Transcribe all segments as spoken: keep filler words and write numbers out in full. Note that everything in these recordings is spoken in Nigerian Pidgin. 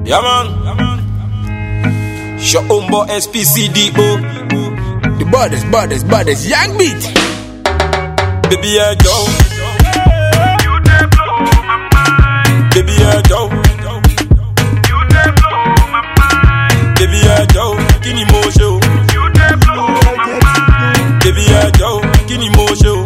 Yeah, man. Your own boy S P C D O. The baddest, baddest, baddest young beat. Baby, yeah, Joe. Baby, yeah, Joe. Baby, yeah, Joe. Kini mo show. Baby, yeah, Joe. Kini mo show.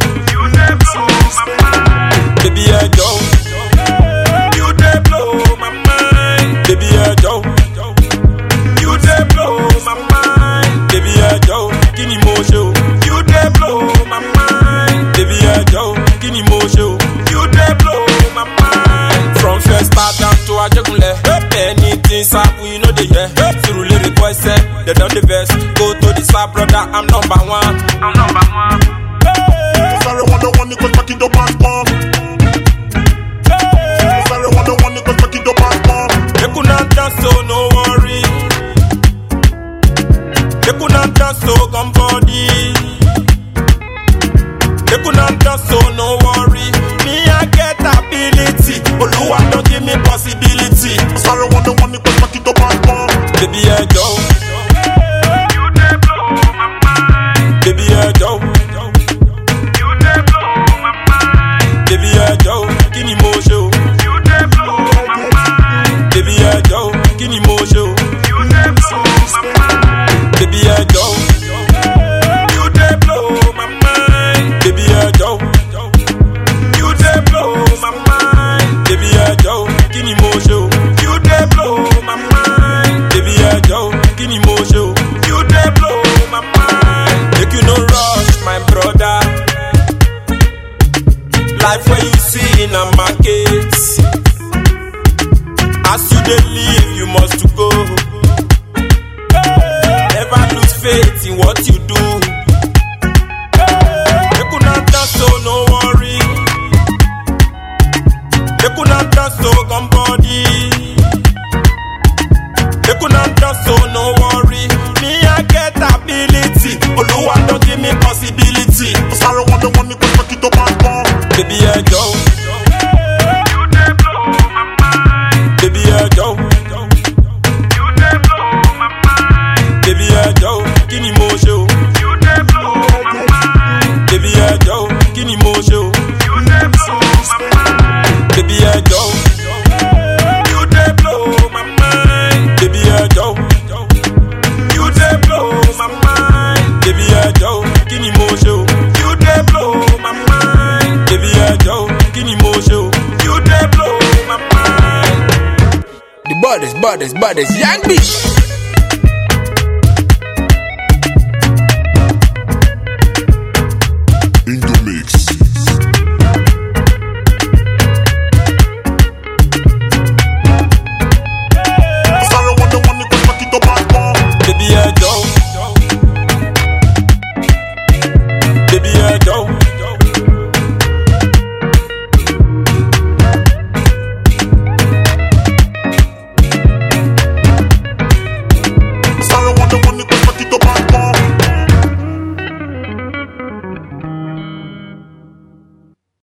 Baby, yeah, Joe. You dey blow my mind. Baby, yeah, Joe. You dey blow my mind. Baby, yeah, Joe. Kini mo show. You dey blow my mind. Baby, yeah, Joe. Kini mo show. You dey blow my mind. From first start down to Ajegunle, anything sap we know they hear. Through lyric voice say they done the best. Go to the sap brother, I'm number one. I'm number one. Sorry, one the one because back in the past bomb. Sorry, one the one because back in the past bomb. They could not dance, so no worry. They could not dance, so come body. They could not dance, so no worry. Me, I get ability. Oluwa don't give me possibility. Sorry, one the one because back in the past bomb. Baby, yeah, Joe. Baby, yeah, Joe. Baby, yeah, Joe. Kini mo show. Baby, yeah, Joe. Kini mo show. Baby, yeah, Joe. You dey blow my mind. Baby, yeah, Joe. You dey blow my mind. Baby, yeah, Joe. Kini mo show. You dey blow my mind. Baby, yeah, Joe. Kini mo show. You dey blow my mind. Make you no rush, my brother. Life where you see in a market. As you dey live, you must to go. Never lose faith in what you do. They could not dance, so no worry. They could not dance, so come body. They could not dance, so no worry. Me, I get ability. Oluwa don't give me possibility. Sorry, one the one because back in the past bomb. Baby, yeah, Joe. Baby, yeah, Joe. Baby, yeah, Joe. Kini mo show. Baby, yeah, Joe. Kini mo show. Baby, yeah, Joe. You dey blow my mind. Baby, yeah, Joe. You dey blow my mind. Baby, yeah, Joe. Kini mo show. You dey blow my mind. Baby, yeah, Joe. Kini mo show. You dey blow my mind. The baddest, baddest, baddest young beat.